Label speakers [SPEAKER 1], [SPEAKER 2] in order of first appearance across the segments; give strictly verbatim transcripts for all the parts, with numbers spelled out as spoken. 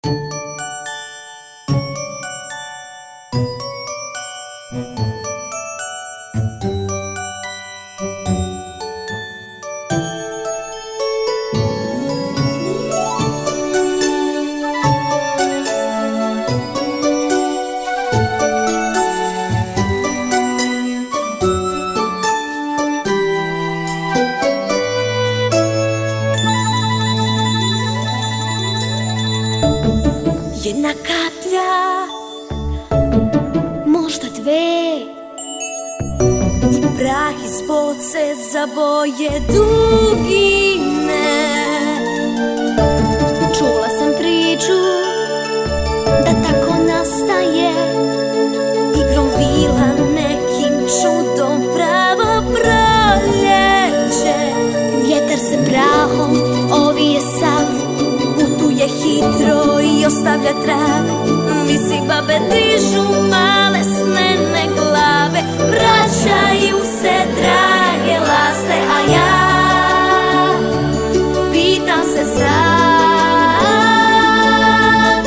[SPEAKER 1] Jedna kaplja, možda dve, i prah iz boce za boje dugine. Čula sam priču da tako nastaje igrom vila, nekim čudom pravo proljeće. Vjetar se prahom ovije sav, putuje hitro i ostavlja trag. Visi babe dižu male snene glave, vraćaju se drage laste, a ja pitam se sad,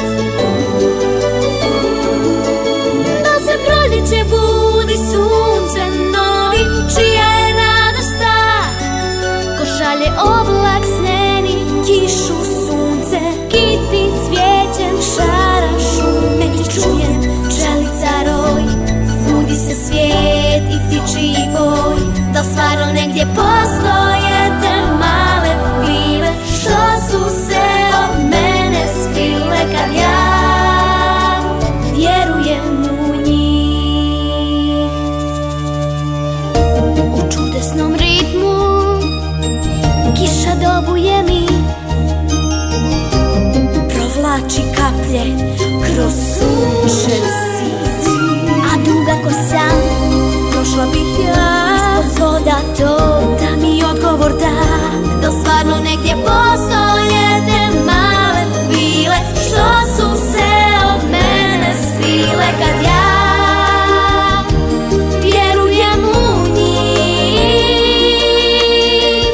[SPEAKER 1] da se proljeće budi suncem novim, čija je radost ta, ko šalje oblak sneni, kišu, sunce, kiti cvijećem šara šume. I čujem pčelica roj, budi se svijet i ptičji boj. Da stvarno negdje postoje te male pile, što su se od mene skrile, kad ja vjerujem u njih. U čudesnom ritmu kiša dobuje mi, provlači kaplje kroz sunčev sis. A duga ko sam prošla bih ja ispod svoda to, da mi odgovor da, da stvarno negdje postoje te male pile, što su se od mene skrile, kad ja vjerujem u njih.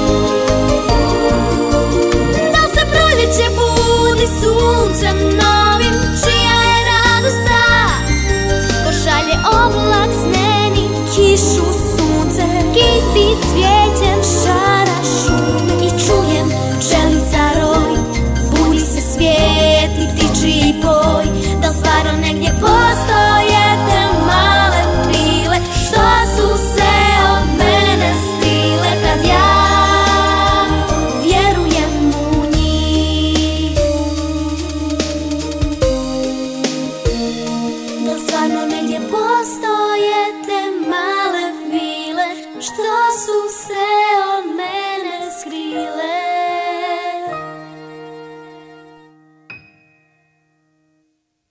[SPEAKER 1] Da se proljeće budi suncem novim, čija je radost ta, ko šalje oblak sneni, kišu, sunce, kiti cvijećem šara šume. I čujem pčelica roj, budi se svijet i ptičji boj. Da stvarno negdje postoje te male pile, što su se od mene skrile, kad ja vjerujem u njih. Da stvarno negdje postoje te male pile, što su se